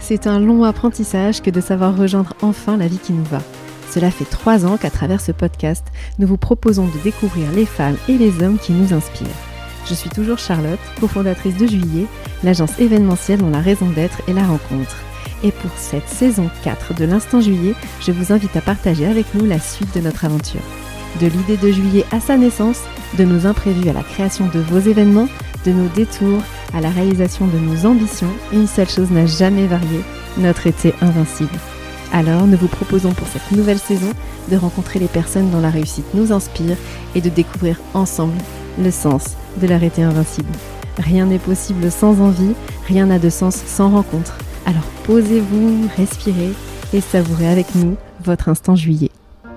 c'est un long apprentissage que de savoir rejoindre enfin la vie qui nous va. Cela fait 3 ans qu'à travers ce podcast, nous vous proposons de découvrir les femmes et les hommes qui nous inspirent. Je suis toujours Charlotte, cofondatrice de Juillet, l'agence événementielle dont la raison d'être est la rencontre. Et pour cette saison 4 de l'Instant Juillet, je vous invite à partager avec nous la suite de notre aventure. De l'idée de Juillet à sa naissance, de nos imprévus à la création de vos événements, de nos détours à la réalisation de nos ambitions, une seule chose n'a jamais varié, notre été invincible. Alors, nous vous proposons pour cette nouvelle saison de rencontrer les personnes dont la réussite nous inspire et de découvrir ensemble le sens de leur été invincible. Rien n'est possible sans envie, rien n'a de sens sans rencontre. Alors posez-vous, respirez et savourez avec nous votre instant juillet.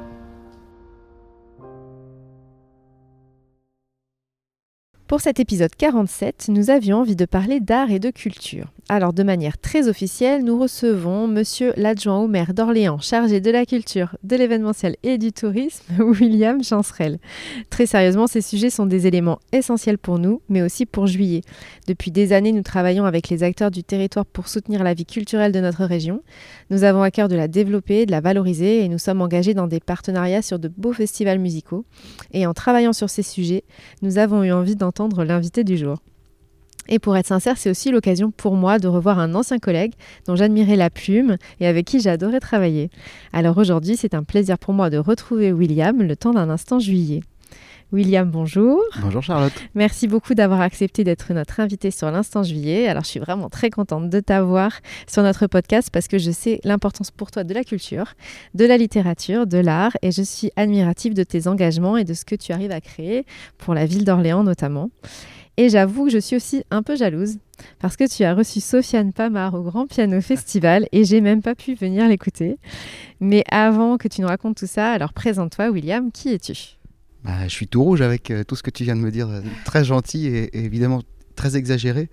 Pour cet épisode 47, nous avions envie de parler d'art et de culture. Alors de manière très officielle, nous recevons monsieur l'adjoint au maire d'Orléans, chargé de la culture, de l'événementiel et du tourisme, William Chancerelle. Très sérieusement, ces sujets sont des éléments essentiels pour nous, mais aussi pour Juillet. Depuis des années, nous travaillons avec les acteurs du territoire pour soutenir la vie culturelle de notre région. Nous avons à cœur de la développer, de la valoriser et nous sommes engagés dans des partenariats sur de beaux festivals musicaux. Et en travaillant sur ces sujets, nous avons eu envie d'entendre l'invité du jour. Et pour être sincère, c'est aussi l'occasion pour moi de revoir un ancien collègue dont j'admirais la plume et avec qui j'ai adoré travailler. Alors aujourd'hui, c'est un plaisir pour moi de retrouver William le temps d'un instant juillet. William, bonjour. Bonjour Charlotte. Merci beaucoup d'avoir accepté d'être notre invité sur l'Instant Juillet. Alors je suis vraiment très contente de t'avoir sur notre podcast parce que je sais l'importance pour toi de la culture, de la littérature, de l'art et je suis admirative de tes engagements et de ce que tu arrives à créer pour la ville d'Orléans notamment. Et j'avoue que je suis aussi un peu jalouse parce que tu as reçu Sofiane Pamart au Grand Piano Festival et j'ai même pas pu venir l'écouter. Mais avant que tu nous racontes tout ça, alors présente-toi William, qui es-tu ? Je suis tout rouge avec tout ce que tu viens de me dire, très gentil et évidemment très exagéré.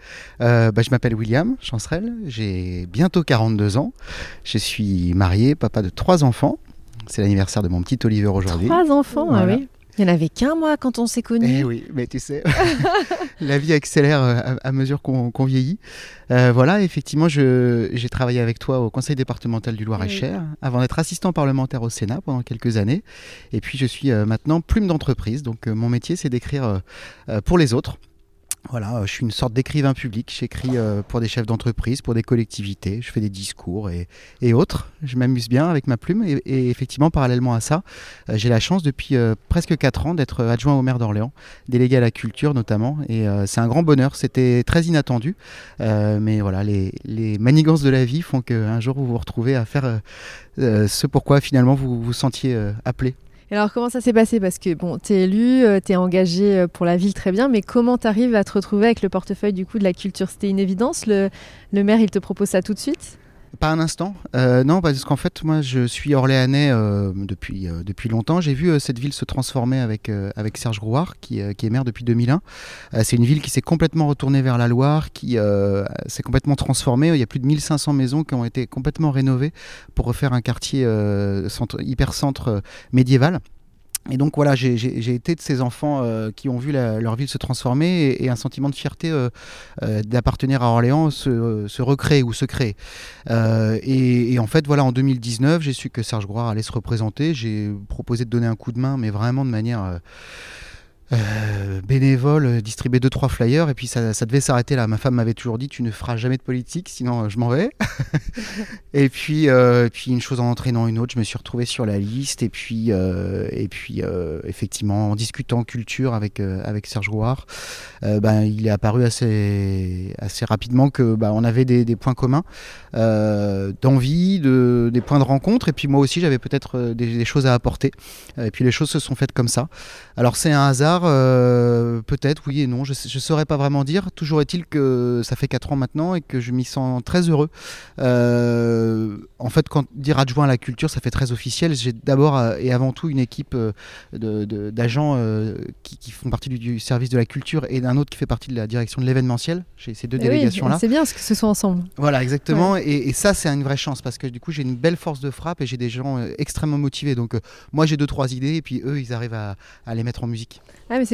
Je m'appelle William Chancerelle, j'ai bientôt 42 ans, je suis marié, papa de 3 enfants, c'est l'anniversaire de mon petit Oliver aujourd'hui. 3 enfants, voilà. Ah oui. Il n'y en avait qu'un, moi, quand on s'est connus. Eh oui, mais tu sais, la vie accélère à mesure qu'on vieillit. Voilà, effectivement, j'ai travaillé avec toi au conseil départemental du Loir-et-Cher, avant d'être assistant parlementaire au Sénat pendant quelques années. Et puis, je suis maintenant plume d'entreprise. Donc, mon métier, c'est d'écrire pour les autres. Voilà, je suis une sorte d'écrivain public, j'écris pour des chefs d'entreprise, pour des collectivités, je fais des discours et autres. Je m'amuse bien avec ma plume et effectivement, parallèlement à ça, j'ai la chance depuis presque 4 ans d'être adjoint au maire d'Orléans, délégué à la culture notamment, et c'est un grand bonheur, c'était très inattendu, mais voilà, les manigances de la vie font qu'un jour vous vous retrouvez à faire ce pourquoi finalement vous vous sentiez appelé. Et alors comment ça s'est passé ? Parce que bon, t'es élu, t'es engagé pour la ville, très bien, mais comment t'arrives à te retrouver avec le portefeuille du coup de la culture ? C'était une évidence, le maire il te propose ça tout de suite ? Pas un instant, non, parce qu'en fait moi je suis orléanais depuis longtemps. J'ai vu cette ville se transformer avec Serge Grouard qui est maire depuis 2001. C'est une ville qui s'est complètement retournée vers la Loire, qui s'est complètement transformée. Il y a plus de 1500 maisons qui ont été complètement rénovées pour refaire un quartier hyper-centre médiéval. Et donc voilà, j'ai été de ces enfants qui ont vu leur ville se transformer et un sentiment de fierté d'appartenir à Orléans se recréer ou se créer. Et en fait, voilà, en 2019, j'ai su que Serge Grouard allait se représenter. J'ai proposé de donner un coup de main, mais vraiment de manière bénévole, distribuer 2-3 flyers et puis ça devait s'arrêter là. Ma femme m'avait toujours dit tu ne feras jamais de politique sinon je m'en vais. et puis une chose en entraînant une autre, je me suis retrouvé sur la liste et puis effectivement en discutant culture avec Serge Grouard, il est apparu assez rapidement que on avait des points communs, d'envie, des points de rencontre et puis moi aussi j'avais peut-être des choses à apporter et puis les choses se sont faites comme ça. Alors c'est un hasard, peut-être oui et non, je ne saurais pas vraiment dire. Toujours est-il que ça fait 4 ans maintenant et que je m'y sens très heureux. En fait, quand dire adjoint à la culture, ça fait très officiel. J'ai d'abord et avant tout une équipe d'agents qui font partie du service de la culture et d'un autre qui fait partie de la direction de l'événementiel. J'ai ces 2 délégations-là. C'est bien que ce soit ensemble. Voilà, exactement. Ouais. Et ça, c'est une vraie chance parce que du coup, j'ai une belle force de frappe et j'ai des gens extrêmement motivés. Donc, moi, j'ai 2-3 idées et puis eux, ils arrivent à les mettre en musique. Ah, mais c'est chouette, c'est bien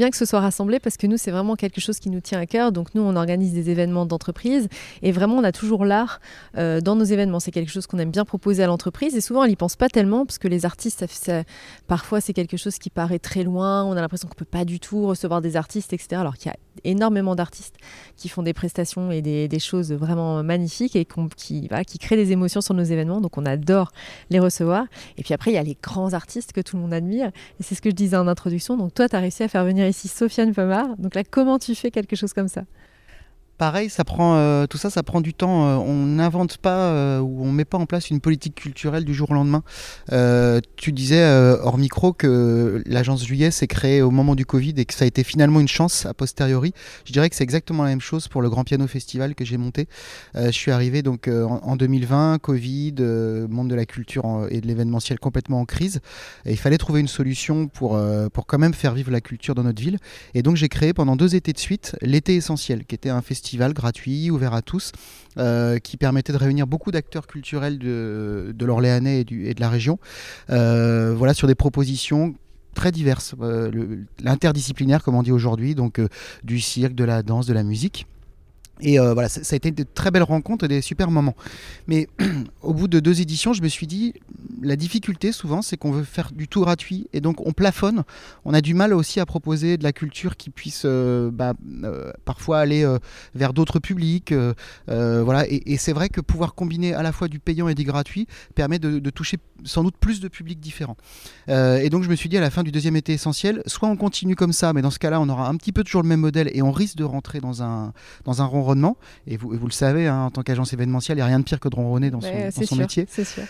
bien que ce soit rassemblé parce que nous, c'est vraiment quelque chose qui nous tient à cœur. Donc nous, on organise des événements d'entreprise et vraiment, on a toujours l'art dans nos événements. C'est quelque chose qu'on aime bien proposer à l'entreprise et souvent, elle n'y pense pas tellement parce que les artistes, parfois, c'est quelque chose qui paraît très loin. On a l'impression qu'on ne peut pas du tout recevoir des artistes, etc. Alors qu'il y a énormément d'artistes qui font des prestations et des choses vraiment magnifiques et qui créent des émotions sur nos événements. Donc, on adore les recevoir. Et puis après, il y a les grands artistes que tout le monde admire. Et c'est ce que je disais en introduction. Donc, toi, tu as réussi à faire venir ici Sofiane Pamart. Donc là, comment tu fais quelque chose comme ça ? Pareil, tout ça, ça prend du temps. On n'invente pas ou on met pas en place une politique culturelle du jour au lendemain. Tu disais hors micro que l'agence Juillet s'est créée au moment du Covid et que ça a été finalement une chance a posteriori. Je dirais que c'est exactement la même chose pour le Grand Piano Festival que j'ai monté. Je suis arrivé donc en 2020, Covid, monde de la culture et de l'événementiel complètement en crise. Et il fallait trouver une solution pour quand même faire vivre la culture dans notre ville. Et donc j'ai créé pendant 2 étés de suite l'Été Essentiel, qui était un festival gratuit, ouvert à tous, qui permettait de réunir beaucoup d'acteurs culturels de l'Orléanais et de la région, voilà, sur des propositions très diverses, l'interdisciplinaire comme on dit aujourd'hui, donc du cirque, de la danse, de la musique. Et voilà, ça a été de très belles rencontres et des super moments. Mais au bout de 2 éditions, je me suis dit, la difficulté souvent, c'est qu'on veut faire du tout gratuit et donc on plafonne. On a du mal aussi à proposer de la culture qui puisse parfois aller vers d'autres publics. Voilà. Et c'est vrai que pouvoir combiner à la fois du payant et du gratuit permet de toucher sans doute plus de publics différents. Et donc je me suis dit à la fin du 2e été essentiel, soit on continue comme ça, mais dans ce cas-là, on aura un petit peu toujours le même modèle et on risque de rentrer dans un ronronnement. Et vous le savez, hein, en tant qu'agence événementielle, il n'y a rien de pire que de ronronner dans son métier. C'est sûr.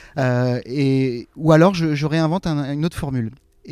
Ou alors je réinvente une autre formule.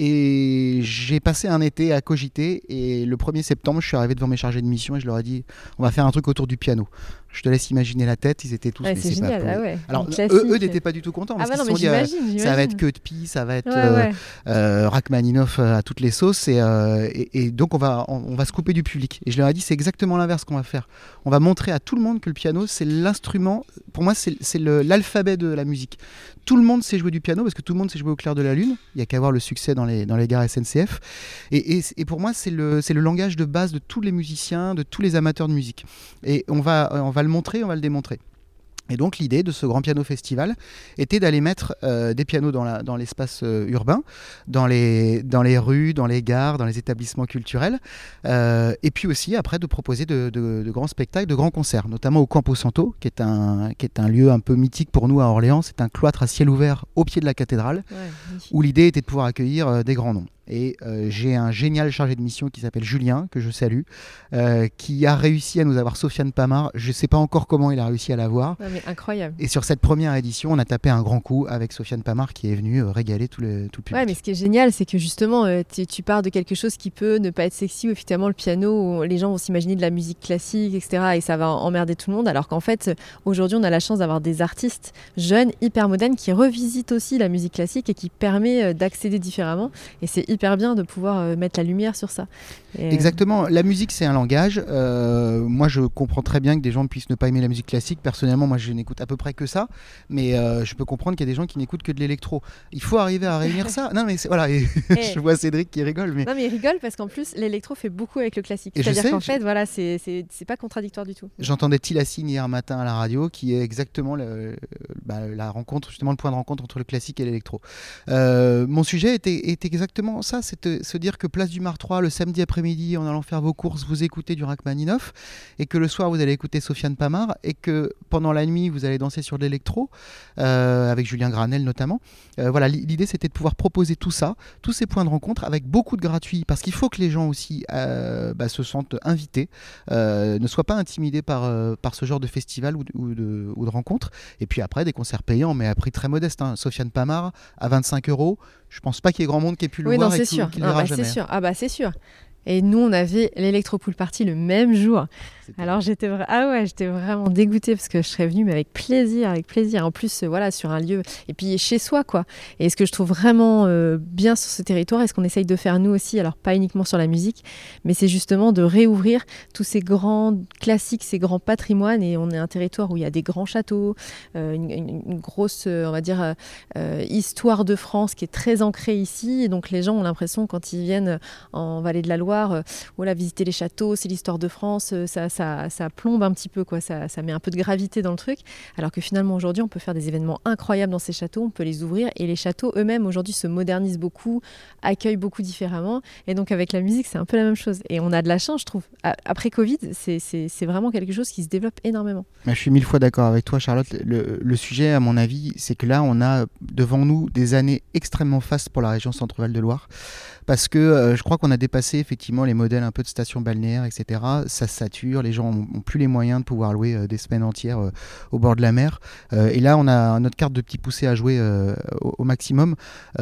Et j'ai passé un été à cogiter et le 1er septembre, je suis arrivé devant mes chargés de mission et je leur ai dit, on va faire un truc autour du piano. Je te laisse imaginer la tête, ils étaient tous... Ouais, c'est génial, pas ouais. Alors eux n'étaient pas du tout contents parce qu'ils se sont dit, ça va être que de pie, ça va être Rachmaninoff à toutes les sauces et donc on va se couper du public. Et je leur ai dit, c'est exactement l'inverse qu'on va faire. On va montrer à tout le monde que le piano, c'est l'instrument, pour moi c'est l'alphabet de la musique. Tout le monde sait jouer du piano parce que tout le monde sait jouer au clair de la lune. Il n'y a qu'à voir le succès dans les gares SNCF. Et pour moi, c'est le langage de base de tous les musiciens, de tous les amateurs de musique. Et on va le montrer, on va le démontrer. Et donc l'idée de ce Grand Piano Festival était d'aller mettre des pianos dans l'espace urbain, dans les rues, dans les gares, dans les établissements culturels, et puis aussi après de proposer de grands spectacles, de grands concerts, notamment au Campo Santo, qui est un lieu un peu mythique pour nous à Orléans. C'est un cloître à ciel ouvert au pied de la cathédrale, où l'idée était de pouvoir accueillir des grands noms. Et j'ai un génial chargé de mission qui s'appelle Julien, que je salue, qui a réussi à nous avoir Sofiane Pamart. Je ne sais pas encore comment il a réussi à l'avoir. Mais incroyable. Et sur cette première édition, on a tapé un grand coup avec Sofiane Pamart qui est venu régaler tout le public. Ouais, mais ce qui est génial, c'est que justement, tu pars de quelque chose qui peut ne pas être sexy, où effectivement le piano, où les gens vont s'imaginer de la musique classique, etc. Et ça va emmerder tout le monde. Alors qu'en fait, aujourd'hui, on a la chance d'avoir des artistes jeunes, hyper modernes, qui revisitent aussi la musique classique et qui permet d'accéder différemment. Et c'est hyper bien de pouvoir mettre la lumière sur ça. Exactement. La musique, c'est un langage. Moi, je comprends très bien que des gens puissent ne pas aimer la musique classique. Personnellement, moi, je n'écoute à peu près que ça. Mais je peux comprendre qu'il y a des gens qui n'écoute que de l'électro. Il faut arriver à réunir ça. Non, mais voilà. Je vois Cédric qui rigole. Mais... Non, mais il rigole parce qu'en plus, l'électro fait beaucoup avec le classique. C'est-à-dire qu'en fait, voilà, c'est pas contradictoire du tout. J'entendais Tilassine hier matin à la radio, qui est exactement la rencontre, justement le point de rencontre entre le classique et l'électro. Mon sujet était exactement ça. C'est se dire que place du Mar 3, le samedi après-midi, en allant faire vos courses, vous écoutez du Rachmaninoff, et que le soir, vous allez écouter Sofiane Pamart, et que pendant la nuit, vous allez danser sur de l'électro, avec Julien Granel notamment. Voilà, l'idée, c'était de pouvoir proposer tout ça, tous ces points de rencontre, avec beaucoup de gratuit, parce qu'il faut que les gens aussi se sentent invités, ne soient pas intimidés par ce genre de festival ou de rencontre. Et puis après, des concerts payants, mais à prix très modeste. Hein. Sofiane Pamart, à 25 €. Je pense pas qu'il y ait grand monde qui ait pu le voir et qui le verra jamais. C'est sûr. Ah bah c'est sûr. Et nous, on avait l'Electropool Party le même jour. Alors j'étais vraiment dégoûtée parce que je serais venue, mais avec plaisir. En plus, voilà, sur un lieu et puis chez soi, quoi. Et ce que je trouve vraiment bien sur ce territoire, et ce qu'on essaye de faire nous aussi, alors pas uniquement sur la musique, mais c'est justement de réouvrir tous ces grands classiques, ces grands patrimoines. Et on est un territoire où il y a des grands châteaux, une grosse, on va dire, histoire de France qui est très ancrée ici. Et donc les gens ont l'impression, quand ils viennent en Vallée de la Loire Loire, voilà, visiter les châteaux, c'est l'histoire de France, ça plombe un petit peu, quoi, ça met un peu de gravité dans le truc, alors que finalement aujourd'hui on peut faire des événements incroyables dans ces châteaux, on peut les ouvrir, et les châteaux eux-mêmes aujourd'hui se modernisent beaucoup, accueillent beaucoup différemment, et donc avec la musique c'est un peu la même chose, et on a de la chance, je trouve. Après Covid, c'est vraiment quelque chose qui se développe énormément. Je suis 1000 fois d'accord avec toi, Charlotte. Le sujet, à mon avis, c'est que là on a devant nous des années extrêmement fastes pour la région Centre-Val de Loire, parce que je crois qu'on a dépassé effectivement les modèles un peu de stations balnéaires, etc. Ça sature, les gens n'ont plus les moyens de pouvoir louer des semaines entières au bord de la mer. Et là, on a notre carte de petit poussé à jouer au maximum.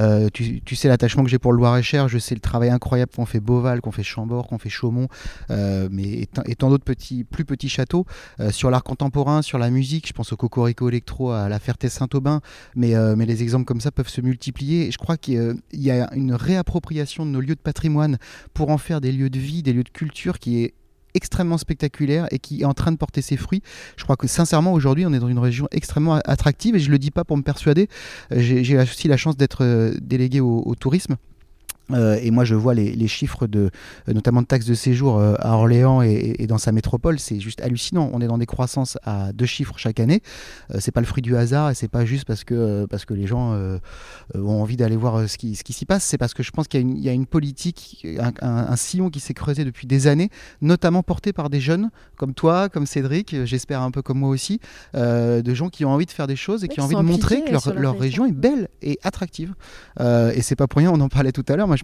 Tu sais l'attachement que j'ai pour le Loir-et-Cher, je sais le travail incroyable qu'on fait Beauval, qu'on fait Chambord, qu'on fait Chaumont, mais et tant d'autres plus petits châteaux. Sur l'art contemporain, sur la musique, je pense au Cocorico Electro, à la Ferté-Saint-Aubin, mais les exemples comme ça peuvent se multiplier. Et je crois qu'il y a une réappropriation de nos lieux de patrimoine pour en faire des lieux de vie, des lieux de culture qui est extrêmement spectaculaire et qui est en train de porter ses fruits. Je crois que sincèrement aujourd'hui on est dans une région extrêmement attractive, et je le dis pas pour me persuader, j'ai aussi la chance d'être délégué au tourisme. Et moi je vois les chiffres notamment de taxes de séjour à Orléans et dans sa métropole, c'est juste hallucinant. On est dans des croissances à 2 chiffres chaque année. C'est pas le fruit du hasard, et c'est pas juste parce que les gens ont envie d'aller voir ce qui s'y passe. C'est parce que je pense qu'il y a une politique, un sillon qui s'est creusé depuis des années, notamment porté par des jeunes comme toi, comme Cédric, j'espère un peu comme moi aussi, de gens qui ont envie de faire des choses et qui ont envie de montrer que leur région est belle et attractive. Et c'est pas pour rien, on en parlait tout à l'heure. Moi,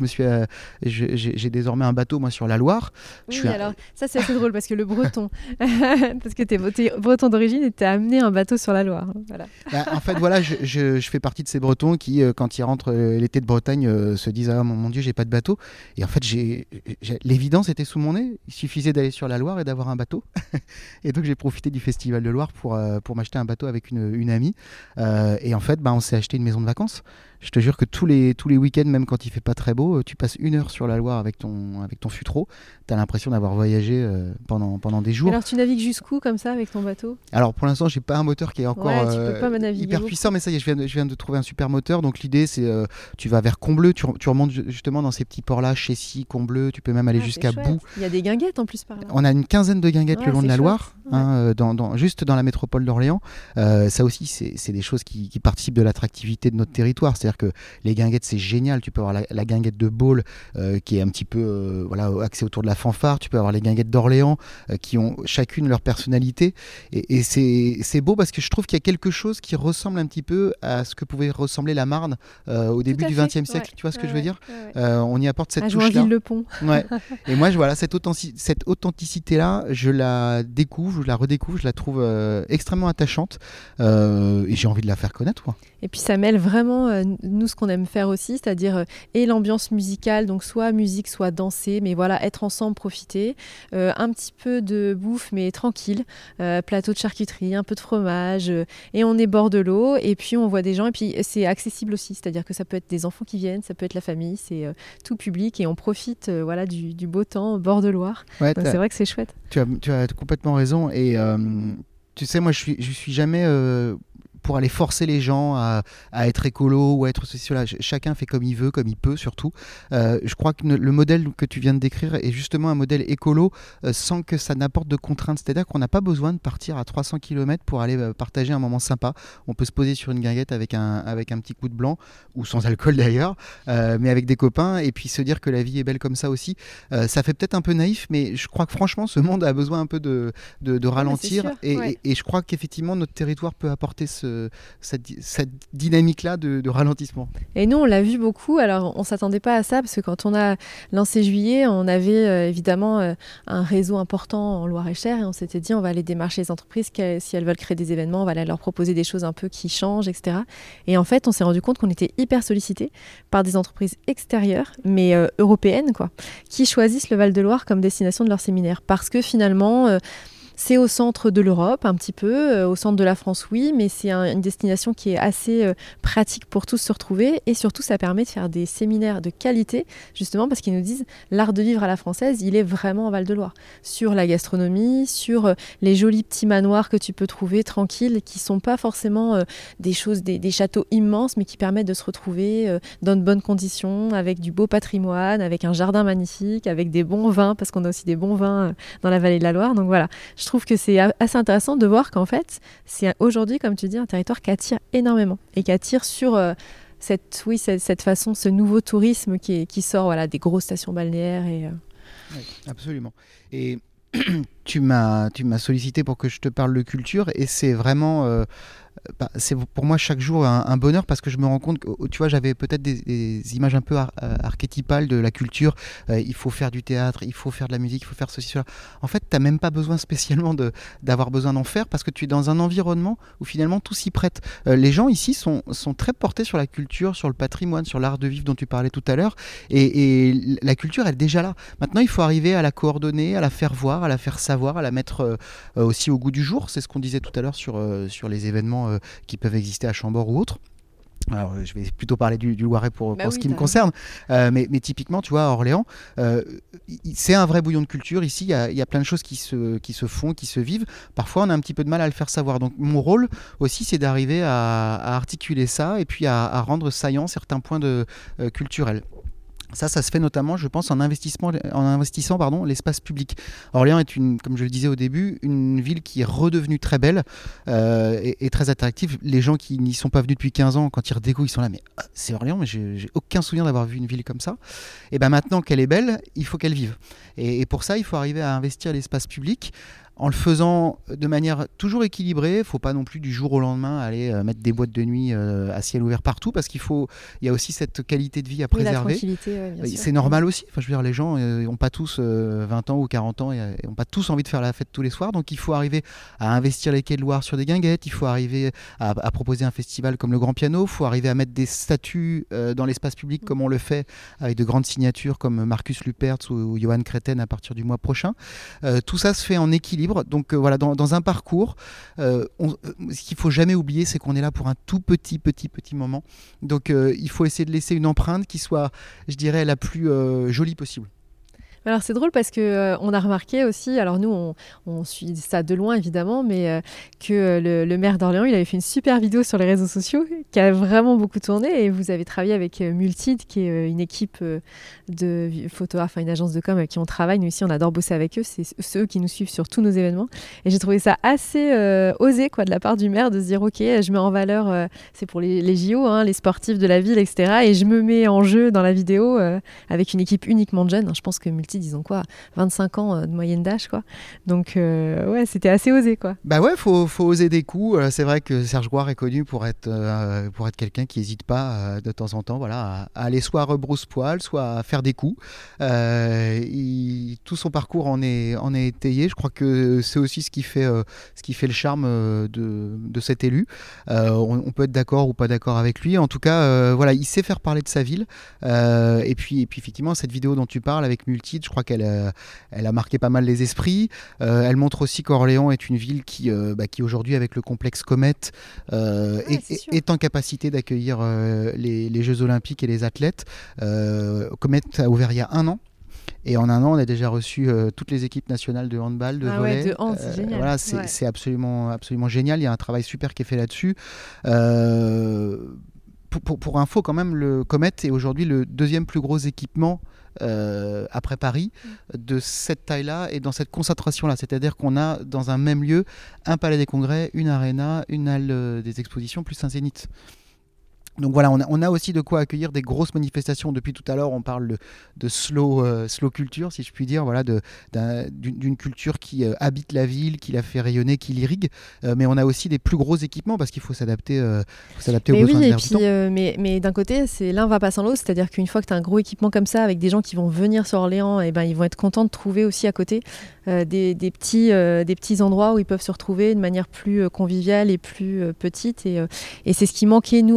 j'ai désormais un bateau, moi, sur la Loire. Oui, alors ça c'est assez drôle parce que le breton, parce que t'es breton d'origine et t'as amené un bateau sur la Loire. Voilà. En fait, voilà, je fais partie de ces Bretons qui, quand ils rentrent l'été de Bretagne, se disent ah mon Dieu, j'ai pas de bateau. Et en fait, l'évidence était sous mon nez. Il suffisait d'aller sur la Loire et d'avoir un bateau. Et donc j'ai profité du Festival de Loire pour m'acheter un bateau avec une amie. Et en fait, on s'est acheté une maison de vacances. Je te jure que tous les week-ends, même quand il fait pas très beau, tu passes 1 heure sur la Loire avec ton futreau. Tu as l'impression d'avoir voyagé pendant des jours. Alors tu navigues jusqu'où comme ça avec ton bateau ? Alors pour l'instant, j'ai pas un moteur qui est encore hyper puissant, mais ça y est, je viens de trouver un super moteur. Donc l'idée, c'est tu vas vers Combleu, tu remontes justement dans ces petits ports-là, Chessy, Combleu, tu peux même aller jusqu'à Boux. Il y a des guinguettes en plus par là. On a une quinzaine de guinguettes le long de la Loire, juste dans la métropole d'Orléans. Ça aussi, c'est des choses qui participent de l'attractivité de notre territoire. C'est-à-dire que les guinguettes, c'est génial. Tu peux avoir la guinguette de Baule qui est un petit peu axée autour de la fanfare. Tu peux avoir les guinguettes d'Orléans qui ont chacune leur personnalité. Et c'est beau parce que je trouve qu'il y a quelque chose qui ressemble un petit peu à ce que pouvait ressembler la Marne au début du XXe siècle. Tu vois ce que je veux dire ? On y apporte cette touche-là. Joinville-le-Pont. Ouais. Et moi, cette authenticité-là, je la découvre, je la redécouvre, je la trouve extrêmement attachante et j'ai envie de la faire connaître. Quoi. Et puis ça mêle vraiment nous ce qu'on aime faire aussi, c'est-à-dire et l'ambiance musicale, donc soit musique, soit danser, mais voilà, être ensemble, profiter, un petit peu de bouffe mais tranquille, plateau de charcuterie, un peu de fromage, et on est bord de l'eau, et puis on voit des gens, et puis c'est accessible aussi, c'est-à-dire que ça peut être des enfants qui viennent, ça peut être la famille, c'est tout public, et on profite du beau temps au bord de Loire. Ouais, donc c'est vrai que c'est chouette. Tu as complètement raison, et tu sais, moi je suis jamais pour aller forcer les gens à être écolo ou à être ceci, cela. Chacun fait comme il veut, comme il peut surtout. Je crois que le modèle que tu viens de décrire est justement un modèle écolo sans que ça n'apporte de contraintes. C'est-à-dire qu'on n'a pas besoin de partir à 300 km pour aller partager un moment sympa. On peut se poser sur une guinguette avec un petit coup de blanc, ou sans alcool d'ailleurs, mais avec des copains, et puis se dire que la vie est belle comme ça aussi. Ça fait peut-être un peu naïf, mais je crois que franchement ce monde a besoin un peu de ralentir, et je crois qu'effectivement notre territoire peut apporter cette dynamique-là de ralentissement. Et nous, on l'a vu beaucoup. Alors, on ne s'attendait pas à ça parce que quand on a lancé Juillet, on avait évidemment un réseau important en Loir-et-Cher et on s'était dit on va aller démarcher les entreprises si elles veulent créer des événements, on va aller leur proposer des choses un peu qui changent, etc. Et en fait, on s'est rendu compte qu'on était hyper sollicités par des entreprises extérieures, mais européennes, qui choisissent le Val-de-Loire comme destination de leur séminaire. Parce que finalement... C'est au centre de l'Europe, un petit peu, au centre de la France, oui, mais c'est une destination qui est assez pratique pour tous se retrouver. Et surtout, ça permet de faire des séminaires de qualité, justement parce qu'ils nous disent l'art de vivre à la française, il est vraiment en Val-de-Loire. Sur la gastronomie, sur les jolis petits manoirs que tu peux trouver tranquilles, qui ne sont pas forcément des châteaux immenses, mais qui permettent de se retrouver dans de bonnes conditions, avec du beau patrimoine, avec un jardin magnifique, avec des bons vins, parce qu'on a aussi des bons vins dans la vallée de la Loire. Donc voilà, je trouve que c'est assez intéressant de voir qu'en fait, c'est aujourd'hui, comme tu dis, un territoire qui attire énormément et qui attire sur cette façon, ce nouveau tourisme qui sort des grosses stations balnéaires. Oui, absolument. Et tu m'as sollicité pour que je te parle de culture et c'est vraiment... c'est pour moi chaque jour un bonheur parce que je me rends compte que tu vois j'avais peut-être des images un peu archétypales de la culture, il faut faire du théâtre, il faut faire de la musique, il faut faire ceci, cela. En fait tu n'as même pas besoin spécialement d'avoir besoin d'en faire parce que tu es dans un environnement où finalement tout s'y prête. Les gens ici sont très portés sur la culture, sur le patrimoine, sur l'art de vivre dont tu parlais tout à l'heure et la culture elle est déjà là. Maintenant il faut arriver à la coordonner, à la faire voir, à la faire savoir, à la mettre aussi au goût du jour. C'est ce qu'on disait tout à l'heure sur les événements qui peuvent exister à Chambord ou autres. Alors, je vais plutôt parler du Loiret pour ce qui me concerne, mais typiquement, tu vois, à Orléans, c'est un vrai bouillon de culture. Ici, il y a plein de choses qui se font, qui se vivent. Parfois, on a un petit peu de mal à le faire savoir. Donc, mon rôle aussi, c'est d'arriver à articuler ça et puis à rendre saillants certains points culturels. Ça se fait notamment, je pense, en investissant l'espace public. Orléans est, comme je le disais au début, une ville qui est redevenue très belle et très attractive. Les gens qui n'y sont pas venus depuis 15 ans, quand ils redécouvrent, ils sont là, mais c'est Orléans, mais j'ai aucun souvenir d'avoir vu une ville comme ça. Et bien maintenant qu'elle est belle, il faut qu'elle vive. Et pour ça, il faut arriver à investir l'espace public en le faisant de manière toujours équilibrée. Il ne faut pas non plus du jour au lendemain aller mettre des boîtes de nuit à ciel ouvert partout parce il y a aussi cette qualité de vie à préserver. La tranquillité, bien sûr. C'est normal aussi. Enfin, je veux dire, les gens n'ont pas tous 20 ans ou 40 ans et n'ont pas tous envie de faire la fête tous les soirs. Donc il faut arriver à investir les quais de Loire sur des guinguettes. Il faut arriver à proposer un festival comme le Grand Piano. Il faut arriver à mettre des statues dans l'espace public comme on le fait avec de grandes signatures comme Marcus Lupertz ou Johan Créten à partir du mois prochain. Tout ça se fait en équilibre. Donc voilà, dans un parcours, ce qu'il ne faut jamais oublier, c'est qu'on est là pour un tout petit moment. Donc il faut essayer de laisser une empreinte qui soit, je dirais, la plus jolie possible. Alors c'est drôle parce qu'on a remarqué aussi, alors nous on suit ça de loin évidemment, mais que le maire d'Orléans, il avait fait une super vidéo sur les réseaux sociaux qui a vraiment beaucoup tourné et vous avez travaillé avec Multid qui est une équipe de photographes, une agence de com avec qui on travaille. Nous ici on adore bosser avec eux, c'est ceux qui nous suivent sur tous nos événements et j'ai trouvé ça assez osé de la part du maire de se dire ok, je mets en valeur, c'est pour les JO, les sportifs de la ville, etc. et je me mets en jeu dans la vidéo avec une équipe uniquement de jeunes. Je pense que Multid, ils ont 25 ans de moyenne d'âge, quoi. Donc ouais, c'était assez osé, quoi. Bah ouais, faut oser des coups. C'est vrai que Serge Gouard est connu pour être quelqu'un qui n'hésite pas de temps en temps, voilà, à aller soit rebrousse-poil, soit à faire des coups. Tout son parcours en est étayé. Je crois que c'est aussi ce qui fait le charme de cet élu. On peut être d'accord ou pas d'accord avec lui. En tout cas, voilà, il sait faire parler de sa ville. Et puis effectivement, cette vidéo dont tu parles avec Multid, je crois qu'elle a marqué pas mal les esprits. Elle montre aussi qu'Orléans est une ville qui aujourd'hui, avec le complexe Comet, est en capacité d'accueillir les Jeux Olympiques et les athlètes. Comet a ouvert il y a 1 an. Et en 1 an, on a déjà reçu toutes les équipes nationales de handball, de volley. De hand, c'est génial. Voilà, c'est absolument génial. Il y a un travail super qui est fait là-dessus. Pour info, quand même, le Comet est aujourd'hui le 2e plus gros équipement après Paris de cette taille-là et dans cette concentration-là. C'est-à-dire qu'on a dans un même lieu un palais des congrès, une arena, une halle des expositions, plus un zénith. Donc voilà, on a aussi de quoi accueillir des grosses manifestations. Depuis tout à l'heure, on parle de slow culture, si je puis dire, voilà, d'une culture qui habite la ville, qui la fait rayonner, qui l'irrigue. Mais on a aussi des plus gros équipements parce qu'il faut s'adapter aux besoins de l'air du temps. Mais d'un côté, l'un va pas sans l'autre, c'est-à-dire qu'une fois que tu as un gros équipement comme ça, avec des gens qui vont venir sur Orléans, et ils vont être contents de trouver aussi à côté des petits endroits où ils peuvent se retrouver de manière plus conviviale et plus petite. Et c'est ce qui manquait, nous, en tout cas sur notre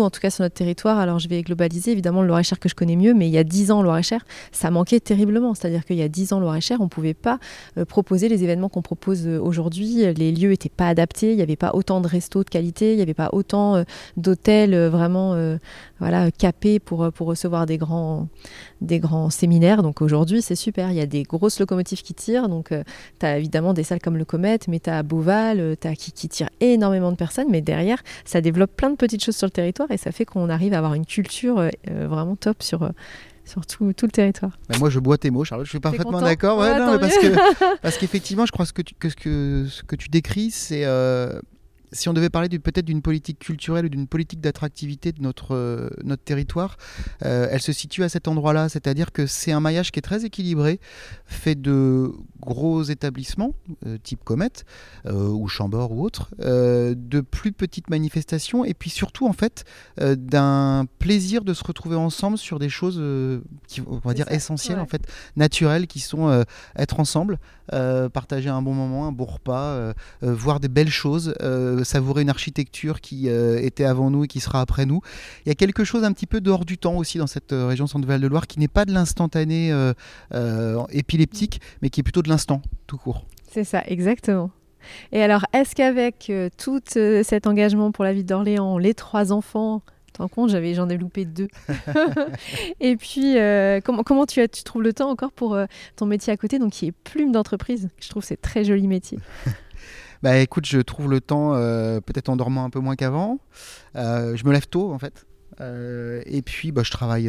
notre territoire, alors je vais globaliser, évidemment le Loir-et-Cher que je connais mieux, mais il y a 10 ans au Loir-et-Cher, ça manquait terriblement. C'est-à-dire qu'il y a 10 ans au Loir-et-Cher, on ne pouvait pas proposer les événements qu'on propose aujourd'hui. Les lieux n'étaient pas adaptés, il n'y avait pas autant de restos de qualité, il n'y avait pas autant d'hôtels vraiment capés pour recevoir des grands séminaires. Donc aujourd'hui, c'est super. Il y a des grosses locomotives qui tirent. Donc tu as évidemment des salles comme le Comète, mais tu as Beauval, qui tire énormément de personnes. Mais derrière, ça développe plein de petites choses sur le territoire et ça fait qu'on arrive à avoir une culture vraiment top sur tout le territoire. Bah moi je bois tes mots, Charlotte, je suis parfaitement d'accord. Ouais, non, parce qu'effectivement, je crois que ce que tu décris, c'est si on devait parler peut-être d'une politique culturelle ou d'une politique d'attractivité de notre territoire, elle se situe à cet endroit-là, c'est-à-dire que c'est un maillage qui est très équilibré, fait de gros établissements, type Comète ou Chambord ou autres, de plus petites manifestations et puis surtout en fait d'un plaisir de se retrouver ensemble sur des choses on va dire essentielles, en fait, naturelles, qui sont être ensemble, partager un bon moment, un bon repas, voir des belles choses, savourer une architecture qui était avant nous et qui sera après nous. Il y a quelque chose un petit peu dehors du temps aussi dans cette région Centre-Val de Loire qui n'est pas de l'instantané épileptique, mais qui est plutôt de l'instant, tout court. C'est ça, exactement. Et alors, est-ce qu'avec tout cet engagement pour la ville d'Orléans, les 3 enfants, tu te rends compte, j'en ai loupé 2. Et puis, comment tu trouves le temps encore pour ton métier à côté, donc qui est plume d'entreprise? Je trouve que c'est très joli métier. Bah écoute, je trouve le temps peut-être en dormant un peu moins qu'avant. Je me lève tôt en fait. Et puis je travaille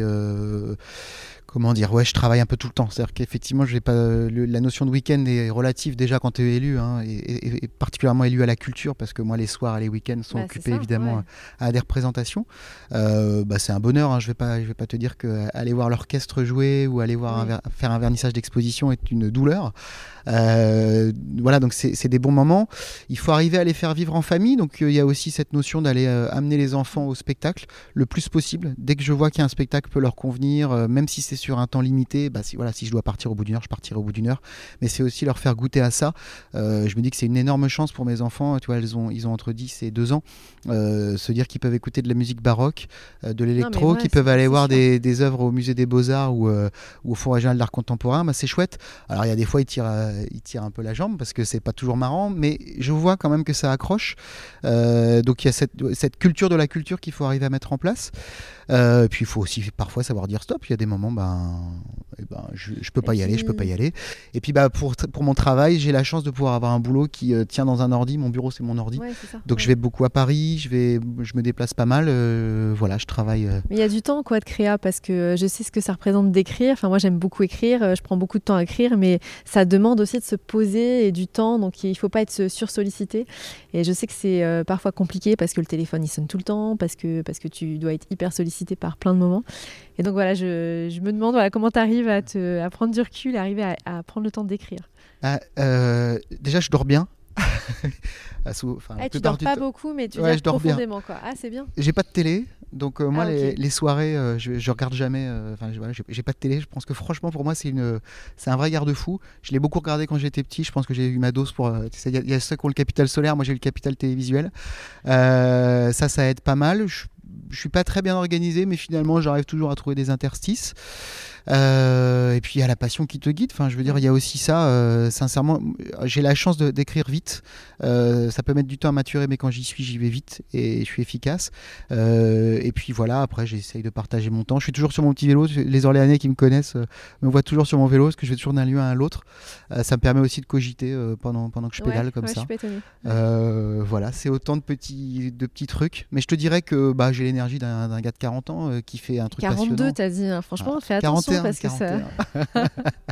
je travaille un peu tout le temps. C'est-à-dire qu'effectivement, la notion de week-end est relative déjà quand tu es élu, et particulièrement élu à la culture, parce que moi, les soirs et les week-ends sont occupés évidemment à des représentations. C'est un bonheur. Je vais pas te dire qu'aller voir l'orchestre jouer ou aller faire un vernissage d'exposition est une douleur. Donc c'est des bons moments. Il faut arriver à les faire vivre en famille. Donc il y a aussi cette notion d'aller amener les enfants au spectacle le plus possible. Dès que je vois qu'un spectacle peut leur convenir, même si c'est sur un temps limité, si je dois partir au bout d'une heure, je partirai au bout d'une heure. Mais c'est aussi leur faire goûter à ça. Je me dis que c'est une énorme chance pour mes enfants. Tu vois, ils ont entre 10 et 2 ans. Se dire qu'ils peuvent écouter de la musique baroque, de l'électro, qu'ils peuvent aller voir des œuvres au musée des Beaux-Arts ou au Fonds régional d'art contemporain, c'est chouette. Alors il y a des fois, ils tirent un peu la jambe parce que c'est pas toujours marrant, mais je vois quand même que ça accroche. Donc il y a cette culture de la culture qu'il faut arriver à mettre en place. Puis il faut aussi parfois savoir dire stop. Il y a des moments, je peux pas y aller, je peux pas y aller. Et puis pour mon travail, j'ai la chance de pouvoir avoir un boulot qui tient dans un ordi. Mon bureau, c'est mon ordi. Donc je vais beaucoup à Paris, je me déplace pas mal. Je travaille. Mais il y a du temps de créa, parce que je sais ce que ça représente d'écrire. Enfin, moi, j'aime beaucoup écrire. Je prends beaucoup de temps à écrire, mais ça demande aussi de se poser et du temps. Donc il faut pas être sursollicité. Et je sais que c'est parfois compliqué parce que le téléphone il sonne tout le temps, parce que tu dois être hyper sollicité par plein de moments. Et donc je me demande comment tu arrives à prendre du recul et arriver à prendre le temps d'écrire. Déjà, je dors bien. Tu dors pas beaucoup, mais tu dors profondément. C'est bien. J'ai pas de télé, donc moi les soirées, je regarde jamais. J'ai pas de télé. Je pense que franchement pour moi c'est un vrai garde-fou. Je l'ai beaucoup regardé quand j'étais petit. Je pense que j'ai eu ma dose pour. Il y a ceux qui ont le capital solaire. Moi j'ai eu le capital télévisuel. Ça aide pas mal. Je suis pas très bien organisé, mais finalement j'arrive toujours à trouver des interstices. Et puis il y a la passion qui te guide. Il y a aussi ça. Sincèrement, j'ai la chance d'écrire vite. Ça peut mettre du temps à maturer, mais quand j'y vais vite et je suis efficace. Et puis après j'essaye de partager mon temps. Je suis toujours sur mon petit vélo. Les Orléanais qui me connaissent me voient toujours sur mon vélo, parce que je vais toujours d'un lieu à un autre. Ça me permet aussi de cogiter pendant que je pédale comme ça. C'est autant de petits trucs. Mais je te dirais que j'ai l'énergie d'un gars de 40 ans qui fait un truc 42, passionnant. T'as dit, franchement, fais attention. 41, parce que 41. ça.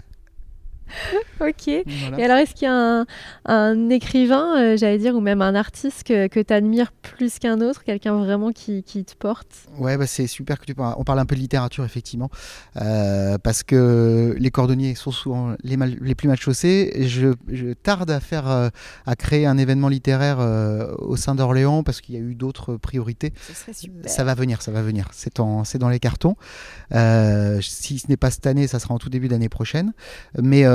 Ok. Voilà. Et alors, est-ce qu'il y a un écrivain, j'allais dire, ou même un artiste que tu admires plus qu'un autre, quelqu'un vraiment qui te porte? Ouais, c'est super que tu parles. On parle un peu de littérature, effectivement, parce que les cordonniers sont souvent les plus mal chaussés. Je tarde à créer un événement littéraire au sein d'Orléans, parce qu'il y a eu d'autres priorités. Ce serait super. Ça va venir. C'est dans les cartons. Si ce n'est pas cette année, ça sera en tout début d'année prochaine. Mais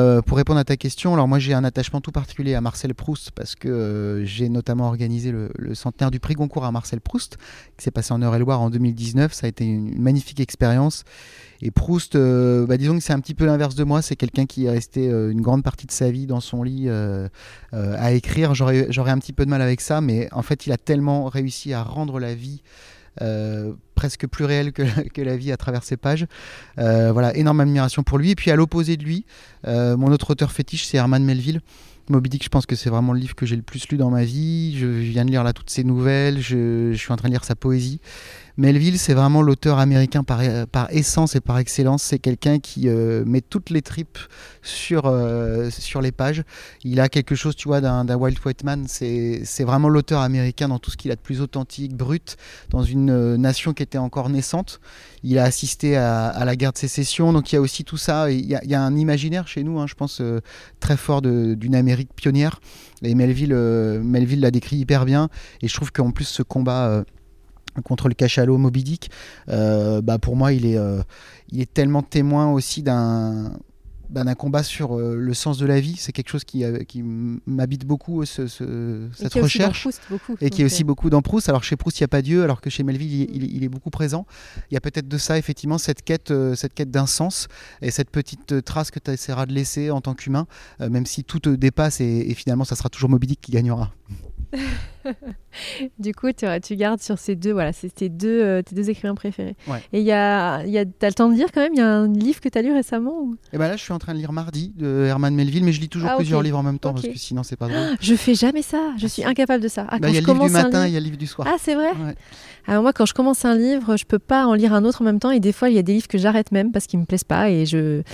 pour répondre à ta question, alors moi j'ai un attachement tout particulier à Marcel Proust parce que j'ai notamment organisé le centenaire du prix Goncourt à Marcel Proust qui s'est passé en Eure-et-Loire en 2019. Ça a été une magnifique expérience. Et Proust, disons que c'est un petit peu l'inverse de moi. C'est quelqu'un qui est resté une grande partie de sa vie dans son lit à écrire. J'aurais un petit peu de mal avec ça, mais en fait il a tellement réussi à rendre la vie presque plus réelle que la vie à travers ses pages. Voilà, énorme admiration pour lui. Et puis à l'opposé de lui, mon autre auteur fétiche, c'est Herman Melville. Moby Dick, je pense que c'est vraiment le livre que j'ai le plus lu dans ma vie. Je viens de lire là toutes ses nouvelles, je suis en train de lire sa poésie. Melville, c'est vraiment l'auteur américain par essence et par excellence. C'est quelqu'un qui met toutes les tripes sur les pages. Il a quelque chose, tu vois, d'un Walt Whitman. C'est vraiment l'auteur américain dans tout ce qu'il a de plus authentique, brut, dans une nation qui était encore naissante. Il a assisté à la guerre de sécession, donc il y a aussi tout ça. Il y a un imaginaire chez nous, je pense, très fort d'une Amérique pionnière. Et Melville l'a décrit hyper bien. Et je trouve qu'en plus, ce combat contre le cachalot Moby Dick, pour moi, il est tellement témoin aussi d'un combat sur le sens de la vie. C'est quelque chose qui m'habite beaucoup, cette recherche. Et qui est aussi beaucoup dans Proust. Alors chez Proust, il n'y a pas Dieu, alors que chez Melville, il est beaucoup présent. Il y a peut-être de ça, effectivement, cette quête d'un sens et cette petite trace que tu essaieras de laisser en tant qu'humain, même si tout te dépasse et finalement, ça sera toujours Moby Dick qui gagnera. Du coup, tu gardes sur ces deux, voilà, c'est tes deux écrivains préférés. Ouais. Et t'as le temps de lire quand même. Il y a un livre que tu as lu récemment ou... Et là, je suis en train de lire Mardi de Herman Melville, mais je lis toujours plusieurs livres en même temps parce que sinon, c'est pas drôle. Je fais jamais ça. Je suis incapable de ça. Il y a le livre du matin, il y a le livre du soir. Ah, c'est vrai. Ouais. Alors moi, quand je commence un livre, je peux pas en lire un autre en même temps. Et des fois, il y a des livres que j'arrête même parce qu'ils me plaisent pas et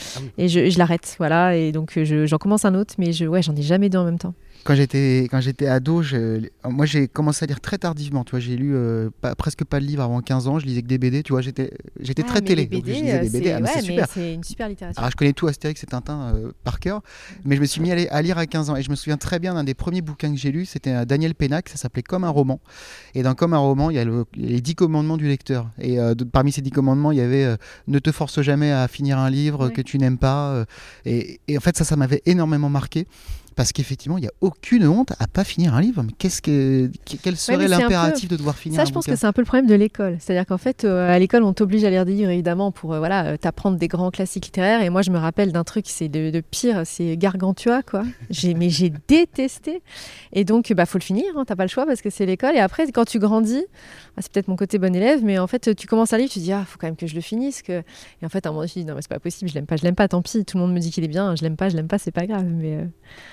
je l'arrête. Voilà. Et donc, j'en commence un autre, mais j'en ai jamais deux en même temps. Quand j'étais ado, moi j'ai commencé à lire très tardivement. Tu vois, j'ai lu presque pas de livres avant 15 ans. Je lisais que des BD. Tu vois, j'étais très télé. Les BD, donc je lisais des BD. C'est super. C'est une super littérature. Alors je connais tout Astérix et Tintin par cœur, mais je me suis mis à lire à 15 ans. Et je me souviens très bien d'un des premiers bouquins que j'ai lu. C'était Daniel Pénac. Ça s'appelait Comme un roman. Et dans Comme un roman, il y a les 10 commandements du lecteur. Et parmi ces 10 commandements, il y avait ne te force jamais à finir un livre que tu n'aimes pas. Et en fait, ça m'avait énormément marqué. Parce qu'effectivement, il n'y a aucune honte à pas finir un livre. Mais quel serait l'impératif de devoir finir un bouquin ? Ça, je pense que c'est un peu le problème de l'école. C'est-à-dire qu'en fait, à l'école, on t'oblige à lire des livres, évidemment, pour t'apprendre des grands classiques littéraires. Et moi, je me rappelle d'un truc, c'est de pire, c'est Gargantua, quoi. Mais j'ai détesté. Et donc, faut le finir, t'as pas le choix parce que c'est l'école. Et après, quand tu grandis, c'est peut-être mon côté bon élève, mais en fait, tu commences un livre, tu te dis, faut quand même que je le finisse. Et en fait, à un moment, je me dis, non, mais c'est pas possible, je l'aime pas, tant pis. Tout le monde me dit qu'il est bien, je l'aime pas, c'est pas grave. Mais...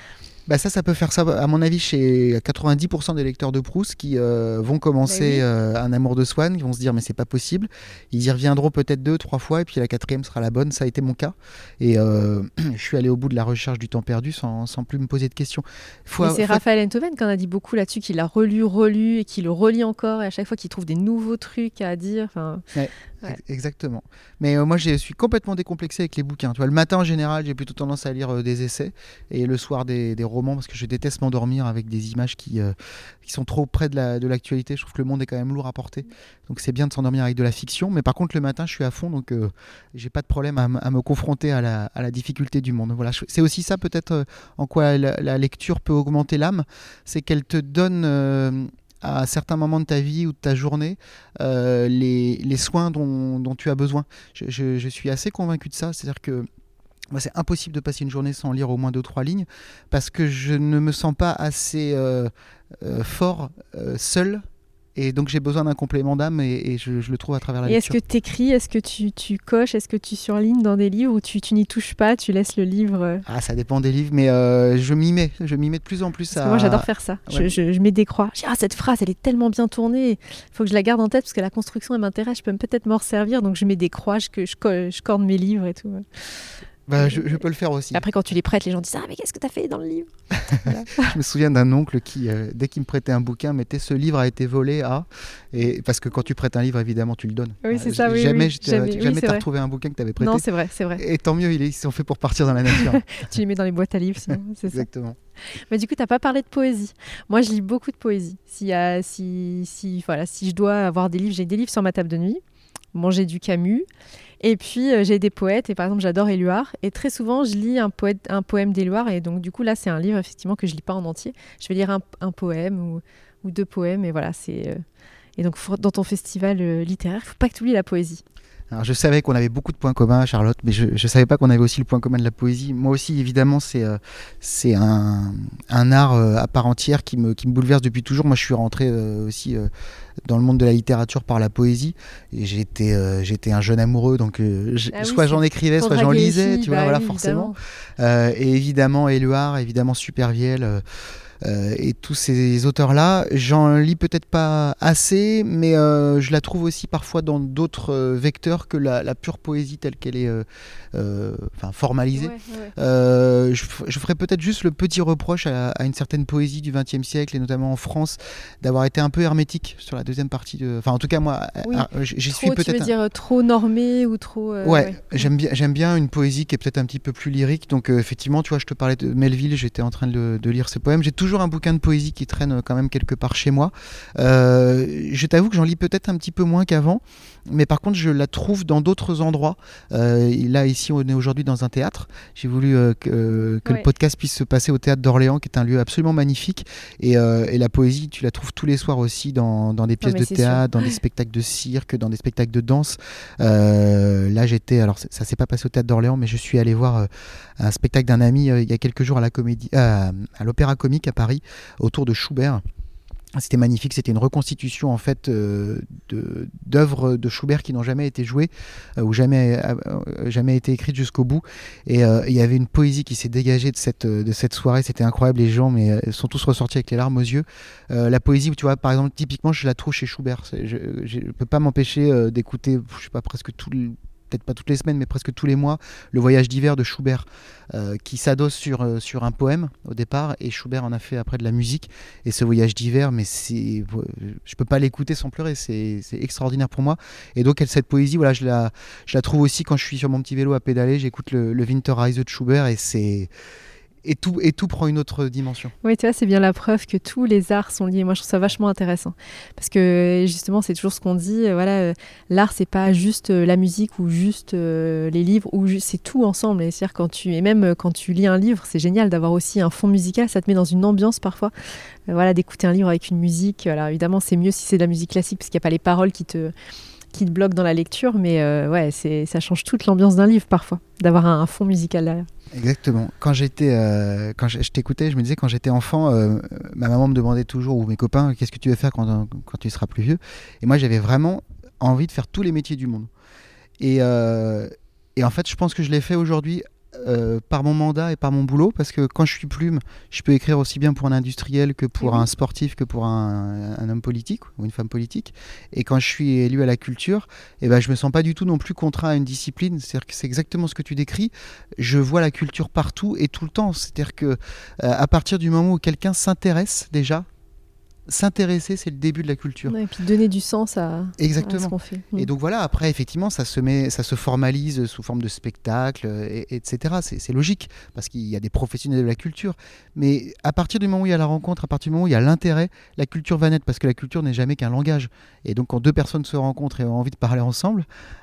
Ça peut faire ça, à mon avis, chez 90% des lecteurs de Proust qui vont commencer Un amour de Swann, qui vont se dire mais c'est pas possible. Ils y reviendront peut-être 2-3 fois et puis la 4e sera la bonne. Ça a été mon cas. Et je suis allé au bout de la recherche du temps perdu sans plus me poser de questions. C'est Raphaël Enthoven qui en a dit beaucoup là-dessus, qu'il a relu et qu'il le relit encore et à chaque fois qu'il trouve des nouveaux trucs à dire. Ouais. Exactement. Mais moi, je suis complètement décomplexé avec les bouquins. Tu vois, le matin, en général, j'ai plutôt tendance à lire des essais et le soir des romans parce que je déteste m'endormir avec des images qui sont trop près de l'actualité. Je trouve que le monde est quand même lourd à porter. Donc, c'est bien de s'endormir avec de la fiction. Mais par contre, le matin, je suis à fond. Donc, j'ai pas de problème à me confronter à la difficulté du monde. Voilà. C'est aussi ça, peut-être, en quoi la lecture peut augmenter l'âme. C'est qu'elle te donne... à certains moments de ta vie ou de ta journée, les soins dont tu as besoin. Je suis assez convaincu de ça, c'est-à-dire que c'est impossible de passer une journée sans lire au moins 2-3 lignes, parce que je ne me sens pas assez fort seul, et donc j'ai besoin d'un complément d'âme, et je le trouve à travers la lecture. Et est-ce que tu écris, est-ce que tu coches, est-ce que tu surlignes dans des livres, ou tu n'y touches pas, tu laisses le livre Ça dépend des livres, mais je m'y mets de plus en plus. Parce que moi j'adore faire ça, je mets des croix. Je dis, cette phrase elle est tellement bien tournée, il faut que je la garde en tête, parce que la construction elle m'intéresse, je peux peut-être m'en resservir, donc je mets des croix, je corne mes livres et tout. Je peux le faire aussi. Après, quand tu les prêtes, les gens disent mais qu'est-ce que tu as fait dans le livre ? Voilà. Je me souviens d'un oncle qui, dès qu'il me prêtait un bouquin, mettait ce livre a été volé à. Et parce que quand tu prêtes un livre, évidemment, tu le donnes. Oui, c'est ça. Jamais t'as retrouvé un bouquin que tu avais prêté. Non, c'est vrai. Et tant mieux, ils sont faits pour partir dans la nature. Tu les mets dans les boîtes à livres, sinon. C'est exactement. Ça. Mais du coup, tu n'as pas parlé de poésie. Moi, je lis beaucoup de poésie. Si je dois avoir des livres, j'ai des livres sur ma table de nuit. Bon, j'ai du Camus. Et puis j'ai des poètes, et par exemple j'adore Éluard, et très souvent je lis un poème d'Éluard, et donc du coup là c'est un livre effectivement que je lis pas en entier. Je vais lire un poème ou 2 poèmes, et voilà, et donc dans ton festival littéraire, il faut pas que tu oublies la poésie. Alors, je savais qu'on avait beaucoup de points communs, Charlotte, mais je ne savais pas qu'on avait aussi le point commun de la poésie. Moi aussi, évidemment, c'est un art à part entière qui me bouleverse depuis toujours. Moi, je suis rentré aussi dans le monde de la littérature par la poésie. Et j'étais un jeune amoureux, donc soit j'en écrivais, soit j'en lisais, tu vois, voilà, forcément. Et évidemment, Éluard, évidemment, Supervielle. Et tous ces auteurs-là, j'en lis peut-être pas assez, mais je la trouve aussi parfois dans d'autres vecteurs que la pure poésie telle qu'elle est formalisée. Je ferais peut-être juste le petit reproche à une certaine poésie du XXe siècle, et notamment en France, d'avoir été un peu hermétique sur la deuxième partie. Enfin, en tout cas, moi, j'y suis peut-être... Tu veux dire trop normé ou trop... J'aime bien une poésie qui est peut-être un petit peu plus lyrique. Donc effectivement, tu vois, je te parlais de Melville, j'étais en train de lire ses poèmes. J'ai toujours un bouquin de poésie qui traîne quand même quelque part chez moi. Je t'avoue que j'en lis peut-être un petit peu moins qu'avant, mais par contre je la trouve dans d'autres endroits. Là ici on est aujourd'hui dans un théâtre. J'ai voulu que le podcast puisse se passer au théâtre d'Orléans, qui est un lieu absolument magnifique, et la poésie tu la trouves tous les soirs aussi dans des pièces de théâtre, dans des spectacles de cirque, dans des spectacles de danse. Là j'étais, alors ça s'est pas passé au théâtre d'Orléans, mais je suis allé voir un spectacle d'un ami il y a quelques jours à l'Opéra Comique à Paris, autour de Schubert. C'était magnifique, c'était une reconstitution en fait d'œuvres de Schubert qui n'ont jamais été jouées ou jamais été écrites jusqu'au bout. Et il y avait une poésie qui s'est dégagée de cette soirée, c'était incroyable. Les gens sont tous ressortis avec les larmes aux yeux. La poésie, tu vois, par exemple, typiquement, je la trouve chez Schubert. Je ne peux pas m'empêcher d'écouter, je sais pas, peut-être pas toutes les semaines, mais presque tous les mois, le voyage d'hiver de Schubert, qui s'adosse sur un poème au départ, et Schubert en a fait après de la musique. Et ce voyage d'hiver, mais je peux pas l'écouter sans pleurer, c'est extraordinaire pour moi. Et donc cette poésie, voilà, je la trouve aussi quand je suis sur mon petit vélo à pédaler, j'écoute le Winterreise de Schubert, et tout prend une autre dimension. Oui, tu vois, c'est bien la preuve que tous les arts sont liés. Moi, je trouve ça vachement intéressant. Parce que, justement, c'est toujours ce qu'on dit. L'art, c'est pas juste la musique ou juste les livres, c'est tout ensemble. Et c'est-à-dire, même quand tu lis un livre, c'est génial d'avoir aussi un fond musical. Ça te met dans une ambiance parfois. D'écouter un livre avec une musique. Alors, évidemment, c'est mieux si c'est de la musique classique, parce qu'il n'y a pas les paroles qui te bloquent dans la lecture. Mais ça change toute l'ambiance d'un livre parfois, d'avoir un fond musical derrière. Exactement. Quand je t'écoutais, je me disais, quand j'étais enfant, ma maman me demandait toujours, ou mes copains, qu'est-ce que tu veux faire quand tu seras plus vieux. Et moi, j'avais vraiment envie de faire tous les métiers du monde. Et en fait, je pense que je l'ai fait aujourd'hui par mon mandat et par mon boulot, parce que quand je suis plume, je peux écrire aussi bien pour un industriel que pour un sportif, que pour un homme politique ou une femme politique. Et quand je suis élu à la culture, je me sens pas du tout non plus contraint à une discipline. C'est-à-dire que c'est exactement ce que tu décris. Je vois la culture partout et tout le temps. C'est-à-dire que à partir du moment où quelqu'un s'intéresse déjà, s'intéresser, c'est le début de la culture. Et puis donner du sens à Exactement. ce qu'on fait. Et donc voilà, après, effectivement, ça se formalise sous forme de spectacle, etc. C'est logique, parce qu'il y a des professionnels de la culture. Mais à partir du moment où il y a la rencontre, à partir du moment où il y a l'intérêt, la culture va naître, parce que la culture n'est jamais qu'un langage. Et donc quand deux personnes se rencontrent et ont envie de parler ensemble,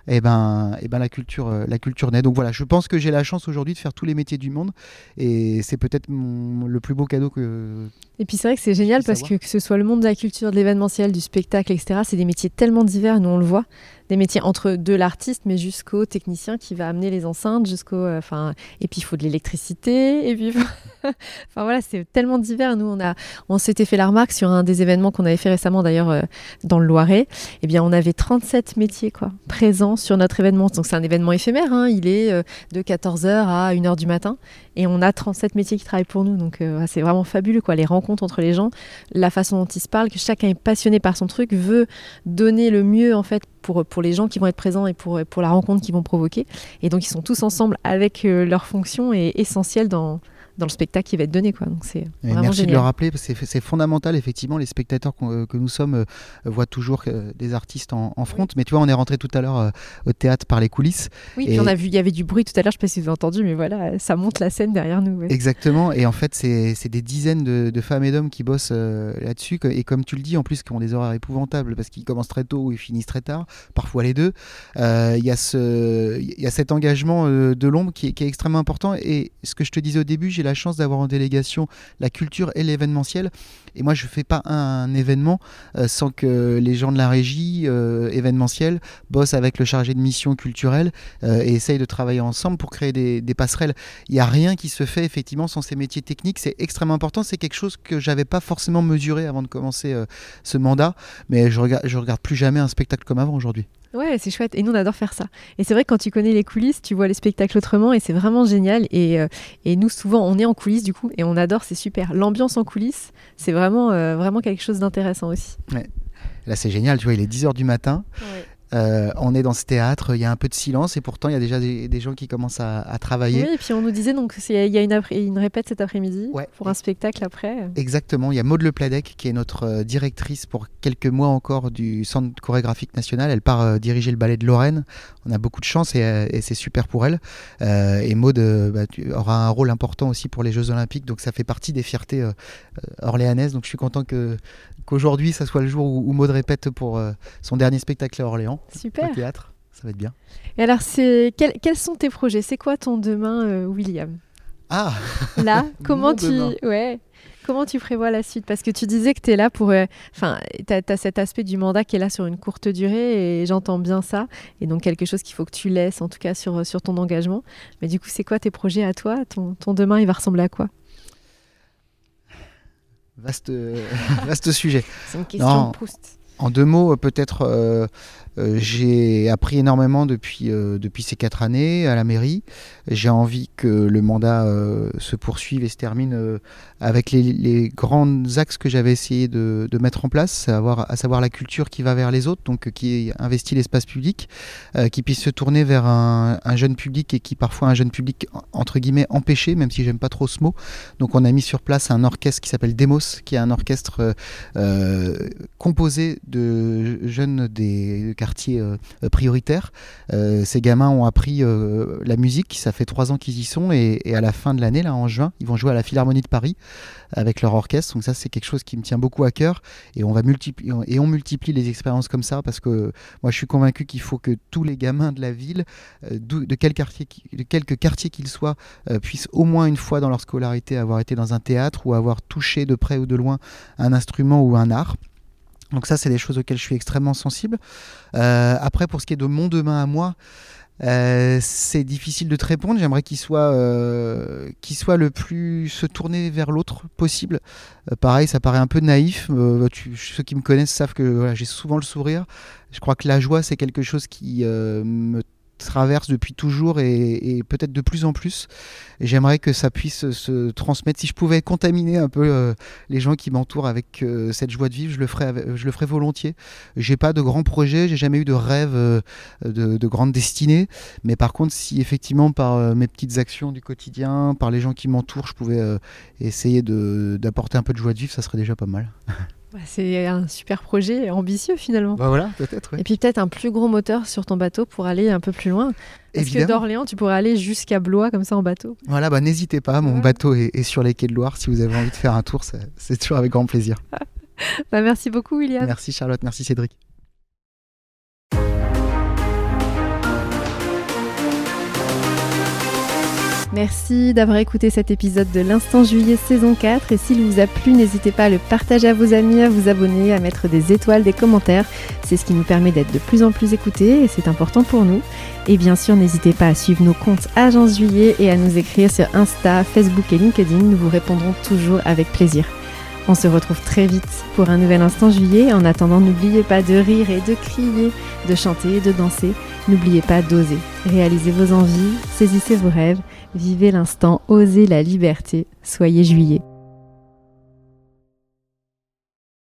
la culture naît. Donc voilà, je pense que j'ai la chance aujourd'hui de faire tous les métiers du monde, et c'est peut-être le plus beau cadeau que... Et puis c'est vrai que c'est génial, parce que ce soit le monde de la culture, de l'événementiel, du spectacle, etc., c'est des métiers tellement divers, nous on le voit, des métiers de l'artiste, mais jusqu'au technicien qui va amener les enceintes, et puis il faut de l'électricité, et puis c'est tellement divers. Nous on s'était fait la remarque sur un des événements qu'on avait fait récemment d'ailleurs dans le Loiret. On avait 37 métiers présents sur notre événement. Donc c'est un événement éphémère, il est de 14h à 1h du matin, et on a 37 métiers qui travaillent pour nous. Donc c'est vraiment fabuleux, les rencontres entre les gens, la façon dont ils se parlent, que chacun est passionné par son truc, veut donner le mieux en fait pour les gens qui vont être présents et pour la rencontre qu'ils vont provoquer. Et donc ils sont tous ensemble avec leur fonction, et essentielle dans dans le spectacle qui va être donné, quoi. Donc c'est vraiment merci génial. de le rappeler, parce que c'est fondamental, effectivement. Les spectateurs que nous sommes voient toujours des artistes en front. Mais tu vois, on est rentré tout à l'heure au théâtre par les coulisses. Oui, puis on a vu, il y avait du bruit tout à l'heure, je ne sais pas si vous avez entendu, mais voilà, ça monte la scène derrière nous. Ouais. Exactement, et en fait c'est des dizaines de femmes et d'hommes qui bossent là-dessus, et comme tu le dis, en plus, qui ont des horaires épouvantables, parce qu'ils commencent très tôt ou ils finissent très tard, parfois les deux. Il y a cet engagement de l'ombre qui est extrêmement important, et ce que je te disais au début, j'ai la chance d'avoir en délégation la culture et l'événementiel, et moi je ne fais pas un événement sans que les gens de la régie événementielle bossent avec le chargé de mission culturelle et essayent de travailler ensemble pour créer des passerelles. Il n'y a rien qui se fait effectivement sans ces métiers techniques, c'est extrêmement important, c'est quelque chose que j'avais pas forcément mesuré avant de commencer ce mandat, mais je regarde plus jamais un spectacle comme avant aujourd'hui. Ouais, c'est chouette. Et nous, on adore faire ça. Et c'est vrai que quand tu connais les coulisses, tu vois les spectacles autrement et c'est vraiment génial. Et nous, souvent, on est en coulisses du coup et on adore, c'est super. L'ambiance en coulisses, c'est vraiment, vraiment quelque chose d'intéressant aussi. Ouais. Là, c'est génial, tu vois, il est 10h du matin. Ouais. On est dans ce théâtre, il y a un peu de silence et pourtant il y a déjà des gens qui commencent à travailler. Oui, et puis on nous disait donc il y a une répète cet après-midi pour un spectacle après. Exactement, il y a Maud Le Pladec qui est notre directrice pour quelques mois encore du Centre chorégraphique national. Elle part diriger le ballet de Lorraine. On a beaucoup de chance et c'est super pour elle. Et Maud aura un rôle important aussi pour les Jeux Olympiques, donc ça fait partie des fiertés orléanaises. Donc je suis content qu'aujourd'hui ça soit le jour où Maud répète pour son dernier spectacle à Orléans. Super. Au théâtre, ça va être bien. Et alors, quels sont tes projets ? C'est quoi ton demain, William ? Ah là, comment tu prévois la suite ? Parce que tu disais que tu es là pour... t'as cet aspect du mandat qui est là sur une courte durée et j'entends bien ça. Et donc, quelque chose qu'il faut que tu laisses, en tout cas, sur ton engagement. Mais du coup, c'est quoi tes projets à toi ? Ton demain, il va ressembler à quoi ? Vaste sujet. C'est une question de Proust. En 2 mots, peut-être, j'ai appris énormément depuis ces 4 années à la mairie. J'ai envie que le mandat se poursuive et se termine avec les grands axes que j'avais essayé de mettre en place, à savoir la culture qui va vers les autres, donc qui investit l'espace public, qui puisse se tourner vers un jeune public et qui parfois un jeune public entre guillemets empêché, même si j'aime pas trop ce mot. Donc on a mis sur place un orchestre qui s'appelle Demos, qui est un orchestre composé de jeunes des quartiers prioritaires. Ces gamins ont appris la musique, ça fait 3 ans qu'ils y sont et à la fin de l'année, là en juin, ils vont jouer à la Philharmonie de Paris avec leur orchestre. Donc ça, c'est quelque chose qui me tient beaucoup à cœur et on multiplie les expériences comme ça parce que moi, je suis convaincu qu'il faut que tous les gamins de la ville, de quelque quartier qu'ils soient, puissent au moins une fois dans leur scolarité avoir été dans un théâtre ou avoir touché de près ou de loin un instrument ou un art. Donc ça, c'est des choses auxquelles je suis extrêmement sensible. Après, pour ce qui est de mon demain à moi, c'est difficile de te répondre. J'aimerais qu'il soit le plus se tourner vers l'autre possible. Pareil, ça paraît un peu naïf. Ceux qui me connaissent savent que j'ai souvent le sourire. Je crois que la joie, c'est quelque chose qui me traverse depuis toujours et peut-être de plus en plus. Et j'aimerais que ça puisse se transmettre. Si je pouvais contaminer un peu les gens qui m'entourent avec cette joie de vivre, je le ferais volontiers. J'ai pas de grands projets, j'ai jamais eu de rêve de grandes destinées. Mais par contre, si effectivement par mes petites actions du quotidien, par les gens qui m'entourent, je pouvais essayer d'apporter un peu de joie de vivre, ça serait déjà pas mal. C'est un super projet ambitieux finalement. Bah voilà, peut-être. Oui. Et puis peut-être un plus gros moteur sur ton bateau pour aller un peu plus loin. Parce que d'Orléans, tu pourrais aller jusqu'à Blois comme ça en bateau. Voilà, n'hésitez pas, mon bateau est sur les quais de Loire. Si vous avez envie de faire un tour, c'est toujours avec grand plaisir. Merci beaucoup William. Merci Charlotte, merci Cédric. Merci d'avoir écouté cet épisode de l'Instant Juillet saison 4 et s'il vous a plu, n'hésitez pas à le partager à vos amis, à vous abonner, à mettre des étoiles, des commentaires. C'est ce qui nous permet d'être de plus en plus écoutés et c'est important pour nous. Et bien sûr, n'hésitez pas à suivre nos comptes Agence Juillet et à nous écrire sur Insta, Facebook et LinkedIn. Nous vous répondrons toujours avec plaisir. On se retrouve très vite pour un nouvel Instant Juillet. En attendant, n'oubliez pas de rire et de crier, de chanter et de danser. N'oubliez pas d'oser. Réalisez vos envies, saisissez vos rêves, vivez l'instant, osez la liberté. Soyez juillet.